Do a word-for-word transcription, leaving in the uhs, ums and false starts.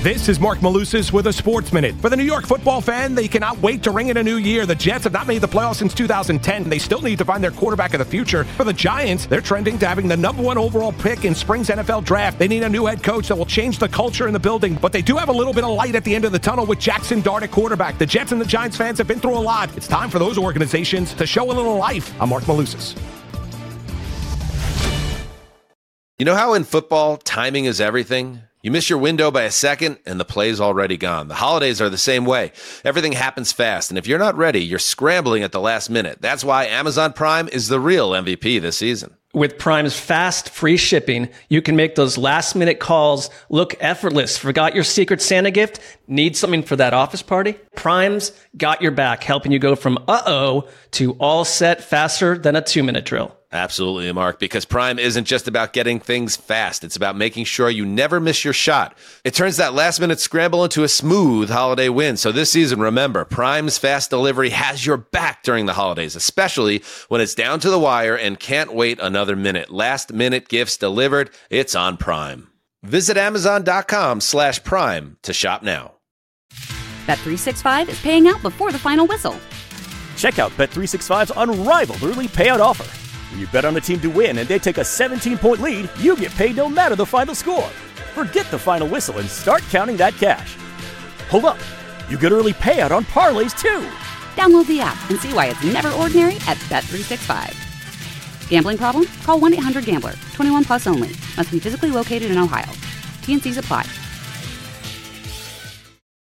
This is Mark Malusis with a Sports Minute. For the New York football fan, they cannot wait to ring in a new year. The Jets have not made the playoffs since two thousand ten. They still need to find their quarterback of the future. For the Giants, they're trending to having the number one overall pick in spring's N F L draft. They need a new head coach that will change the culture in the building, but they do have a little bit of light at the end of the tunnel with Jackson Dart at quarterback. The Jets and the Giants fans have been through a lot. It's time for those organizations to show a little life. I'm Mark Malusis. You know how in football, timing is everything? You miss your window by a second, and the play's already gone. The holidays are the same way. Everything happens fast, and if you're not ready, you're scrambling at the last minute. That's why Amazon Prime is the real M V P this season. With Prime's fast, free shipping, you can make those last-minute calls look effortless. Forgot your Secret Santa gift? Need something for that office party? Prime's got your back, helping you go from uh-oh to all set faster than a two-minute drill. Absolutely, Mark, because Prime isn't just about getting things fast. It's about making sure you never miss your shot. It turns that last-minute scramble into a smooth holiday win. So this season, remember, Prime's fast delivery has your back during the holidays, especially when it's down to the wire and can't wait another minute. Last-minute gifts delivered. It's on Prime. Visit Amazon.com slash Prime to shop now. Bet three sixty-five is paying out before the final whistle. Check out Bet three sixty-five's unrivaled early payout offer. When you bet on a team to win and they take a seventeen-point lead, you get paid no matter the final score. Forget the final whistle and start counting that cash. Hold up. You get early payout on parlays, too. Download the app and see why it's never ordinary at Bet three sixty-five. Gambling problem? Call one eight hundred gambler. twenty-one plus only. Must be physically located in Ohio. T and C's apply.